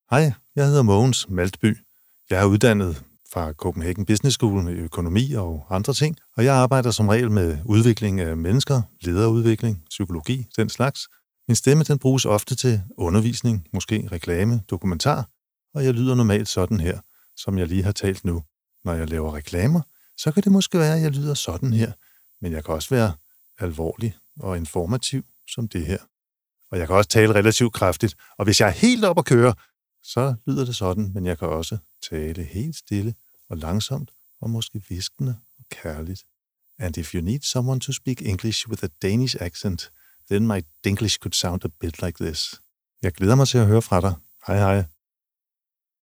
Hej, jeg hedder Mogens Maltby. Jeg er uddannet fra Copenhagen Business School i økonomi og andre ting, og jeg arbejder som regel med udvikling af mennesker, lederudvikling, psykologi, den slags. Min stemme den bruges ofte til undervisning, måske reklame, dokumentar, og jeg lyder normalt sådan her, som jeg lige har talt nu. Når jeg laver reklamer, så kan det måske være, at jeg lyder sådan her, men jeg kan også være alvorlig og informativ som det her. Og jeg kan også tale relativt kraftigt, og hvis jeg er helt op at køre, så lyder det sådan, men jeg kan også tale helt stille og langsomt og måske hviskende og kærligt. And if you need someone to speak English with a Danish accent, then my Dinglish could sound a bit like this. Jeg glæder mig til at høre fra dig. Hej hej.